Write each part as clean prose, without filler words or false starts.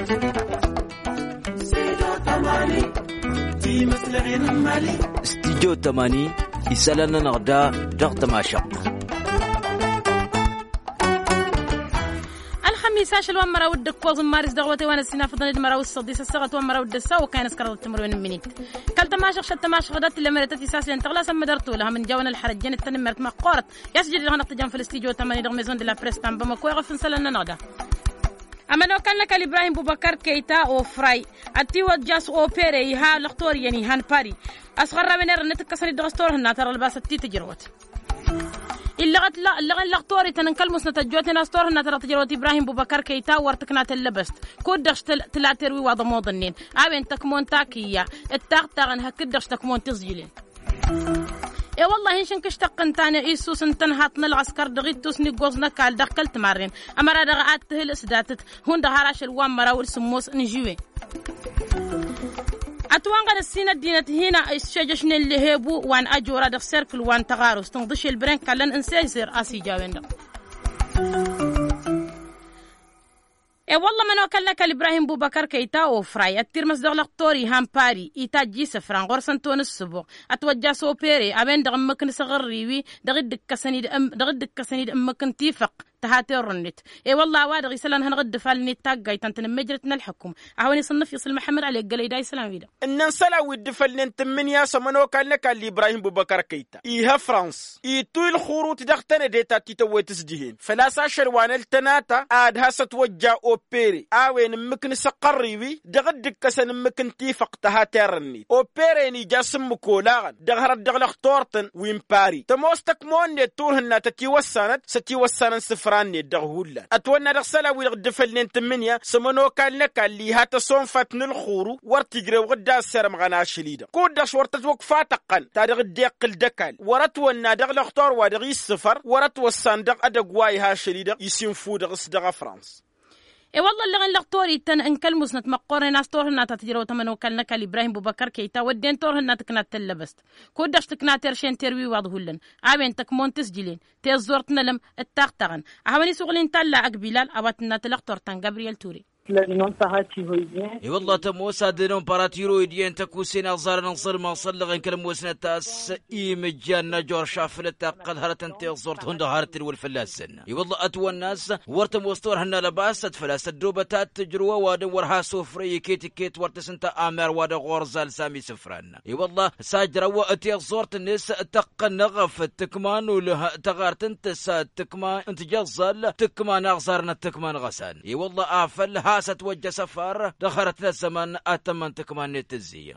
استديو 80 يسألنا نغدا ضغط ماشق الخميس عشر ومرة ودك وزن مارس دغوتي وانا السنة فضل المرة والصديس السغط ومرة ودسا وكان سكرت التمر من منيت كلت ماشق شت ماشق غدات اللي مرتت يساس ينتغلا سم درتو لها من جونا الحرجين التنم مرت ما قارت يسجل لها نقطة جنب في الاستديو 80 دغ ميزون دي لا بريس تام بما كوي غفن سلنا نغدا أما لو كان لك إبراهيم بوبكر كيتا أو فراي أتي وجاس أو بيري ها لختور يعني هان باري أصغر من الرنت كسر الدغستور هنا ترى الباس التي تجروت اللغة لا اللغة لختوري تنكل مسنة الجوت هنا ستور هنا ترى تجروت إبراهيم بوبكر كيتا ورتكنا تلبست كودش تلاتروي وضمو ظنين أبين تكمون تاكية التاغتاغن هكدش تكمون تسجيلين إيه والله إنشن كشتقن تاني إيسوس انتن هاتنا العسكر دغيت توسني قوزنا كال دخلت مارين أمرا دغات تهل إسداتت هون دهاراش الوان مراول سموس نجيوي أتوانغن السينة دينة هنا إسشاجشن اللي هيبو وان أجورا دغ سيركل وان تغاروس تنضش البرين كالن انسيسير آسي جاوين إيه والله من وكلنا كالإبراهيم بوبكر كيتا وفراي الترمس دغلق طوري هام باري إيتا جي سفران غورسان تون السبوع أتوجه سوبيري أبين دغ مكن صغريوي دغدك كسنيد أمكن تيفق تهاتي الرنت إيه والله وادغ يسلان هنغد فالني تاقاي تنتن مجرتنا الحكم أهوني صنف يصل محمد علي قال إيدا يسلام ويدا إن نسلا ودفلن تمن يا سمنو كان كالإبراهيم بوبكر كيتا إيها فرانس إيتو الخروط دغتنا ديتا تيتو تسجيهين فلاسا شروان التناتا آدها ستوجه أوبيري آوين ممكن سقريوي دغدك كسن ممكن تيفق تهاتي الرنت أوبيري ني جاسم مكولاغن دغهر دغلق طورتن وين باري تموستك مون تورهن ستي وسانت سفر راني دغهولا اتونا دغسلا ويغدفلن تمنيا سمنو كان لك اللي هات صنفت الخورو ورتيغري وغدا سرم غنا شليدا كودش ورتت وقفاتقن تاريخ ديق الدكال ورتونا دغ الاختار ودغ السفر ورت والصندق ادغواي ها شليدا يسين فود دغ فرانس إيه والله اللي غن لقطوري تن إنكل مسنة مقارنة ناس تورهنا تتجرو تمنو كلنا كالإبراهيم بوبكر كيتا ودين تورهنا تكنات تلبست كودش تكنات ترشين تروي واضهولن عابين تكمون تسجلين تيزورتنا لم التاغتغن عواني سوغلين تلا أقبلال أباتنا تلقطور تن جابرييل توري اي والله تموسا دينون باراتيرويديين تكوسين أغزار نصر ما صلغن كلموسنا تاس إيمجانا جور شافلتا قد هرت انت زورت هند هارت والفلاسن اي والله أتوى الناس ورتم وستور هنا لباست فلاس الدوبتات تجروا وادن ورها سفري كيت ورتسنتا آمر وادن غورزال سامي سفران اي والله ساجرا واتي زورت الناس تق نغف تكمان ولها تغارت انت ساد تكمان انت جزال تكمان أغزارنا تكمان غسان اي والله آفل ستوجه سفر دخلت للزمن أتمن تكمان التزية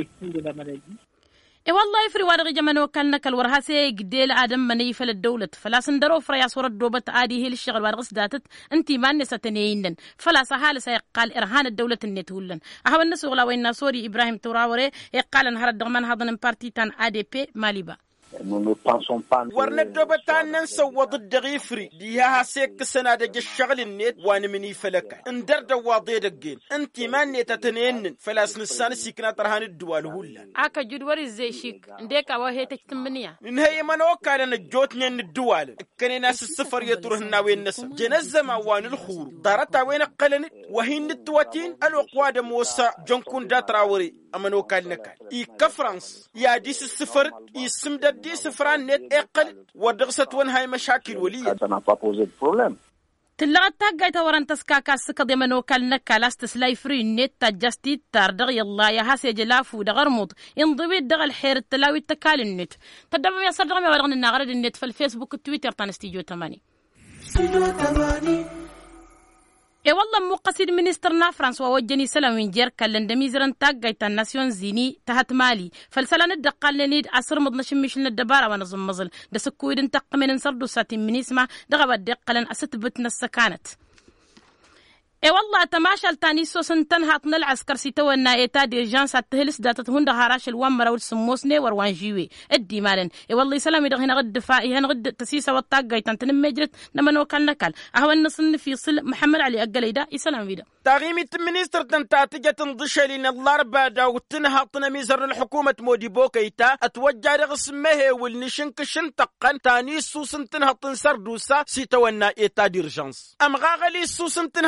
إيه والله يفري وارغي جمانو وكالنا كالورهاسي قديل آدم مني فل الدولة فلا سندرو فريا صورة دوبة آدي هي للشغل وارغس داتت انتي ما نسا تنينن فلا سهال سيقال إرهان الدولة النتولن أهو الناس وغلا وين ناسوري إبراهيم توراوري يقال انهار الدغمان هذا بارتي تان ADP ماليبا ورنا الدوبتان ننسى وضد غيفري ديها سيك سنة دج الشغل النت وانا مني فلك اندر دواضي دقين انتي ما نيتا تنين فلاس نسان سيكنا ترهان الدوال هولا اكا جدوري زي شيك انديك اوهي تجتمنيا نهي من وكالن الجوتني الدوال كان ناس السفر يترهنا وين نسا جنزم وان الخور دارتا وين قلنت وهين الدواتين الوقواد موسى جنكون داتراوري امن وكالنا كان اي كفرانس يا ديس السفر يسمد دي سفران نت اقل ودغست وين هاي مشاكل وليه تلغت تاقاي توران تسكاكا سكا دي منو كالنا كالاس تسلاي فري نت تجاستي تاردغ يلا يا هاسي جلافو دغرموط ينضبي دغ الحير التلاوي التكال النت تدبم يا صدغ ما ورغن النغرد النت في الفيسبوك التويتر تان استيجو 8 إيه والله مقصد منسترنا فرانسوا وجني سلام وينجر كلن دميزرن تاقاي تان ناسيون زيني تهت مالي فالسلان الدقال لنيد أسر مضنش مشلنا الدبارة ونظم مظل دسكويد انتق من انسردو ساتين من اسمه دغبا الدقالن أستبتنا السكانت إيه والله تماشل تاني سوسن تنهاتنا العسكر سيتونا إيتا ديرجانس تهلس داتت هند هاراش الوامرا والسموسني وروان جيوي ادي مالن إيه والله سلام يدغ هنا غد دفاعي هنا غد تسيسا والطاقة تنتنم مجرت نمن وكالنا كال أهو النصن في صل محمد علي أقل إيدا يسلام فيدا تغيمي المينستر تنتاتجة تنضشلين الضربة داو تنهاطنا ميزر الحكومة مودي بوكيتا اتوجه رغسمه والنشنك شنتقن تاني سوسن تنهاطن سردوسا سيتونا إيتا ديرجانس أم غاغلي سوسن تنهاطن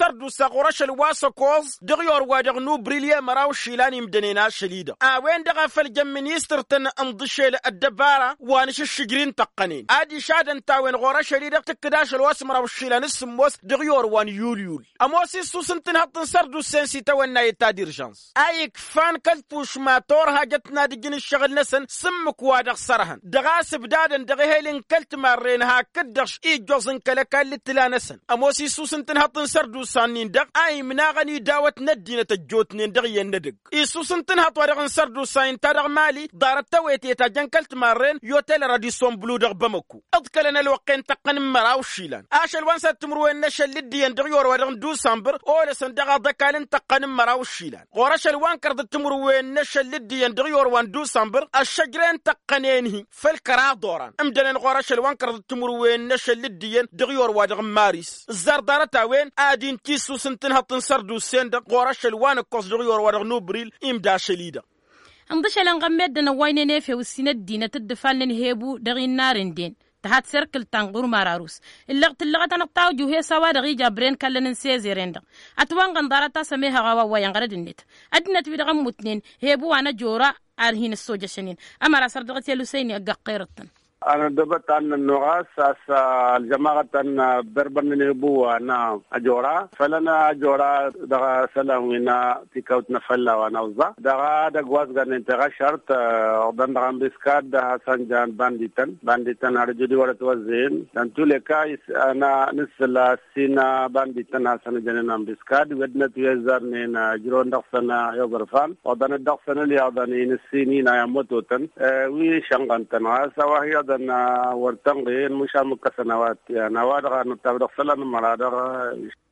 تنسردو ساقورش الواسكوز دغيور وادغنو بريليا مراو شيلاني مدنينا شليدا وين دغا فالجم منيستر تن امضشيل الدبارة وانش الشجرين تقنين ادي شادن تاوين غورا شليدا تكداش الواس مراو شيلان السموس دغيور وان يوليول اموسي سوسنتن هات تنسردو سنسي تونا يتا ديرجانس ايك فان كالفوش ما تور هاجتنا دجن الشغل نسن سمك وادغ سرهن دغاس بدادن دغهيلن كلت مارين هاكدش اي جوزن كلكال لتلانسن اموسي سوسنتن هات تنسردو سانين دغ اي مناغني داوت ندينة الجوتنين دغي الندق اي سوسنتن هات وادغ نسردو ساين تارغ مالي دارت تويت يتاجن كلت مارين يوتيل راديسون بلو دغ بمكو اذكلنا الوقين تقن مراو شيلان اشل وانسا تمروين نشل لديان دغيور وادغ دوسمبر اولسن دغا دكالن تقن مراو شيلان غورش الوان كرد تمروين نشل لديان دغيور وان دوسمبر الشجرين تقنينه في الكرا دوران امدن غورش الوان كرد تمروين نشل لديان دغيور وادغ ماريس الزردارتا وين ادين تيسو سنتن هطن سردو سند غورش الوان كوس دغيور وادغ نوبريل امدا شليدا امضش لنغمد دنا وين نيفي وسيند دينه الدفال نهيبو دغي نارندين تحت سيركل تنقر ماراروس اللغة نقطاو جوهي سوا دغي جابرين كلن سيزيرين دغ اتوان غندارتا سميها غوا وينغرد النت ادنت بيدغم متنين هيبو وانا جورا ارهين السوجة شنين اما راسر دغتي لوسيني اقاقيرتن أنا دبت عن النغاس الجماعة بربن نبوة أنا أجورا فلنا أجورا دغا سلامنا تكوت نفلا ونوزا دغا دغواز غن انتغا شرط دغام بسكاد حسن جان بانديتن أرجدي ورت وزين تنتولكا أنا نسلا سينا بانديتن حسن جان بسكاد ودنا توزر نين جرون دغسنا يوغرفان ودنا دغسنا لي ودنا نسيني نايموتوتن وي شنغنتن سواهي أنا ورتنقين مش عمك سنوات يعني وادغا نتابع صلاة مرادغا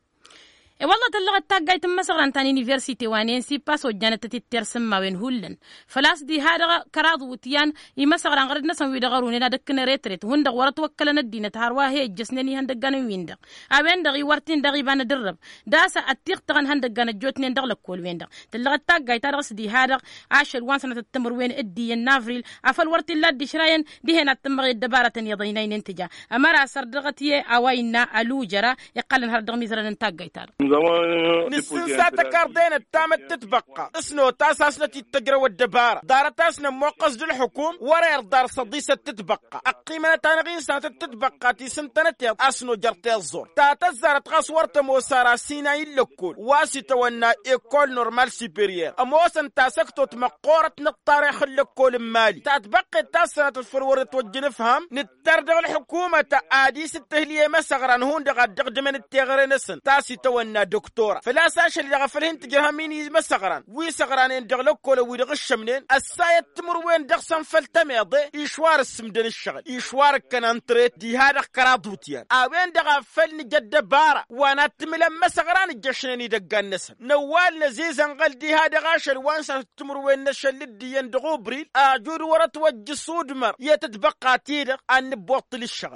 والله تلغت تاقاي تم مثلا تاني يونيفرسيتي وانين سي باس وجانة تترسم ما وين هولن فلاس دي هذا كراض وتيان يمسغران غرد نسان ويدغرونينا دكنا ريتريت هون دغ ورت وكلنا الدين تهاروا هي جسنني هندغان ويندغ اوين دغي ورتين دغي بان درب داسا اتيق تغن هندغان جوتنين دغ لكول ويندغ تلغت تاقاي تارس دي هذا 10 وان سنه التمر وين ادي النافريل افل ورتين لا دي شراين دي هنا التمر دباره يضينين انتجا امرا سردغتي اوينا الوجرا يقلن هردغ ميزرن تاقاي تار نسنسا تكاردين التامت تتبقى اسنو تاساسنا تتجرى والدبارة دارتاسنا موقص دو الحكوم ورير دار صديسة تتبقى اقيمنا تانغين سنة تتبقى تيسنتنا اسنو جرتي الزور تاتزار تغصور تموسارا سينا يلكول واسي تونا ايكول نورمال سيبيرير اموسن تاسكتو تمقورة نطاريخ اللكول المالي تتبقى تاسنا تفرور توجن فهم نتردغ الحكومة تآديس التهلية مسغران هون دغدغدمن التغرين نسن تاسي تونا دكتورة فلا ساش اللي غفلهن تجرها ميني مسغران وي سغرانين دغلق كولا ويدغش منين الساية تمر وين دغسن فلتميضي يشوار السمدن الشغل يشوار كان انتريت دي هذا قراضوتيان اوين دغفلني جد بارا وانا تملم مسغران الجشنني دقان نسن نوال نزيزن قل دي هذا غاشل وانسا تمر وين نشل دي يندغو بريل اجود ورت وجه صودمر يتتبقى تيدغ ان بوطل الشغل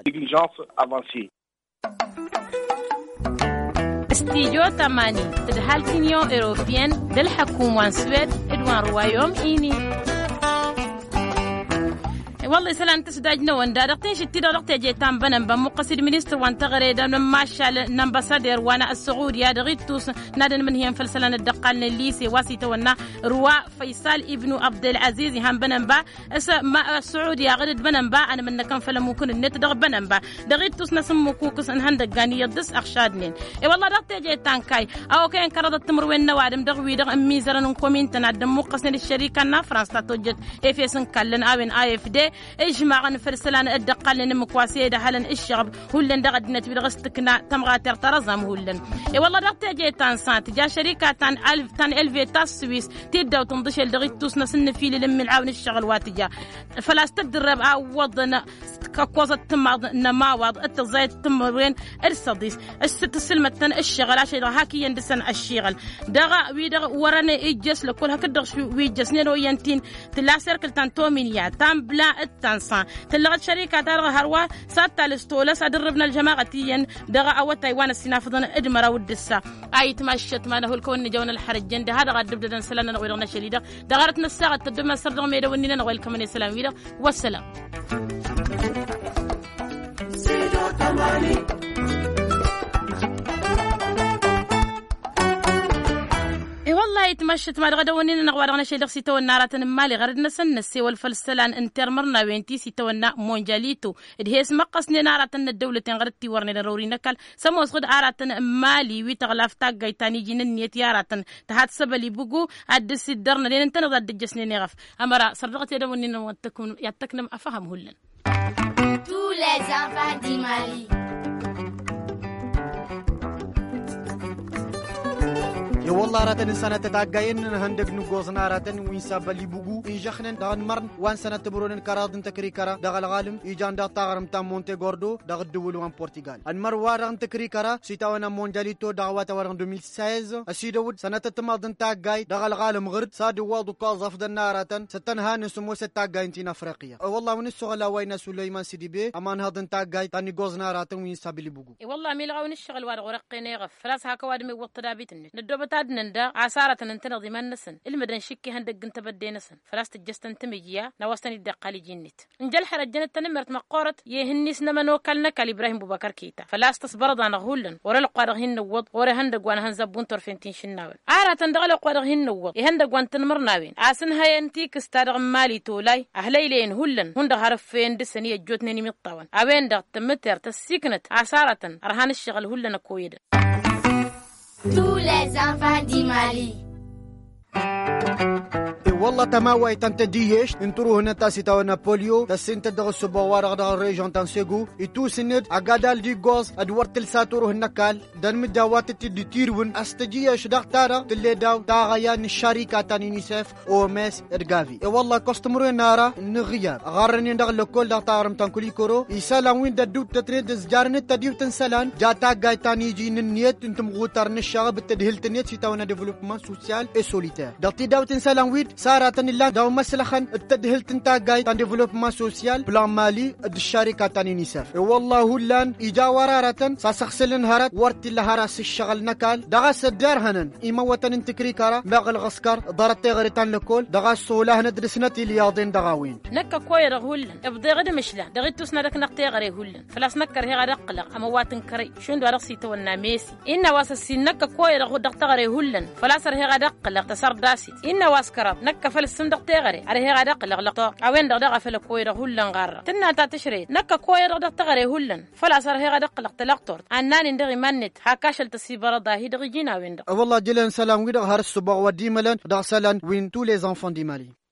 استيجو تماني تدهال كينيو إيروبيان دل حكومة سويد إدوان روايوم إيني والله سلام تسداجنا وندارقتين شتي دارقتي جيتان بنن بمقصد مينستر وان تغريدا ماشال نمباسادير وانا السعودية دغيتوس نادن من هي فلسلان الدقال الليسي واسي تونا روا فيصل ابن عبد العزيز هم بنن با ما السعودية غدد بنن با انا من كان فلم ممكن النت دغ بنن با دغيتوس نسمو كوكس ان هندغاني يدس اخشادنين اي والله دقتي جيتان كاي او كان كرد تمر وين نوادم دغوي دغ ميزرن كومينت نادم مقصد الشركه نا فرنسا توجد افيسن كلن اوين اي اف دي اجماعا فرسلان الدقال نمكواسي دهلن الشعب هولن دغدنا تبغستكنا تمغاتر ترزم هولن اي والله دقت جيتان سانت جا شركه تان الفيتا سويس تبدا وتنضش دغيتوس نسن في لم العاون الشغل واتجا فلا استدرب عوضنا كوزه تم نماوض التزايد تم وين الصديس الست سلمتن الشغل عشان هاكي يندسن الشغل دغا ويدغ ورنا اجس لكل هكدغ ويجسنين وينتين تلا سيركل تان تومينيا تام بلا التنصان تلغت شركه دغ هروا سات الاستولس ادربنا الجماعتين دغا او تايوان السنافضن ادمر ودسا اي تمشت ما له الكون جون الحرجن ده هذا قد بدنا سلنا ويرنا شليده دغرتنا الساعه تدم سردغ ميدا ونينا ويلكم السلام ويدا والسلام والله يتمشت ما غدا ونين نغوار شي لغسي تو النارات مالي غردنا سن السي والفلسلان انتر مرنا وينتي سي تو مونجاليتو دهيس مقصني نارات الدولة غردتي ورني روري نكال سموس غد عارات مالي ويتغلاف تاغاي تاني جين نيت يارات تحت سبلي بوغو ادس الدرنا لين انت نضد الجسني نغف امرا صرغت يدا ونين تكون يتكلم افهم هلن Tous les enfants du Mali. يا والله راتن سنة تتاقاين هندق نقوزنا راتن وينساب اللي بوغو إيجاخنن داغن مرن وان سنة تبرونن كارادن تكري كارا داغ الغالم إيجان دا تاغرم تام مونتي غوردو داغ الدولو عن بورتيغال المر وارغن تكري كارا سيتاوانا مونجاليتو داغواتا وارغن 2016 أسيدود سنة تتمادن تاقاي داغ الغالم غرد سادي وادو كازف دنا راتن ستنها نسمو ستاقاين تين أفريقيا والله ونسو غلا وينا سليمان سيدي بي أمان هادن تاقاي تاني غوزنا راتن وينساب اللي بوغو والله ميلغاون الشغل وارغ ورقيني غف فلاس هاكا وادمي وطدابيتن ندوبتا نندا عسارة ننتنا ضمان نسن المدن شكي هندق انت بدي نسن فلاست الجستن تمجيا نواستني الدقالي جنت انجل حرجنة تنمرت مقارت يهنيس نمن وكلنا كال إبراهيم بوبكر كيتا فلاست تصبرد عن غولن ورا القارغهن نوض ورا هندق وانا هنزبون ترفنتين شناول عارة تندغل قارغهن نوض يهندق وان تنمر ناوين عاسن هاي انتيك استادغ مالي تولاي أهليلين هولن هند هرفين دسنية جوتني مطاون اوين دغ تمتر تسيكنت عسارة رهان الشغل هولن كويد Tous les enfants du Mali. والله تماوي تنتديش انترو هنا تاسي تاو نابوليو تسين تدغ السبوار غدا الريجون تنسيغو يتو سند اغادال دي غوز ادور تلساتورو هنكال دان مداوات تدي تيرون استجيش دختارا تلي داو تاغيان الشركه تاني نيسف او مس ارغافي والله كاستمرو نارا نغيار غارني ندغ لكل دختارم تنكلي كورو يسالان وين ددو تتريد زجارن تديو تنسلان جاتا غاي تاني جين النيت انتم غوتر نشاغ بالتدهيل تنيت سيتاونا ديفلوبمون سوسيال اي سوليتير دغتي داو تنسلان ويد سارتن الله داو مسلخن التدهل تنتاغاي تان ديفلوبمون سوسيال بلان مالي الشركه تاني نيسف والله لان اجا ورارتن ساسخسلن هرت ورت لهراس الشغل نكال دغاس الدرهنن ايموتن انتكري كارا باغ الغسكر ضرت غريتان لكل دغاس سوله ندرسنتي لياضين دغاوين نكا كوي رغولن ابدي غد مشلا دغيتو سندك نقتي غري هولن فلاس نكر هي غد قلق امواتن كري شون درسي تو الناميسي ان واس نكا كوي رغ دغت غري هولن فلاس هي غد قلق تسر داسي ان واسكرب نكا فلسندق تغري على هي غدا قلق اوين دغ فل كوي هولن غار تنا تا تشري نكا كوي دغ تغري هولن فلا صار هي غدا قلق تلقطور انان ندغي منت حكاشل تسيبر ضاهي دغ جينا وين والله جلن سلام ويد هر الصبح ودي ملن دغ سلام وين تو لي زانفون دي مالي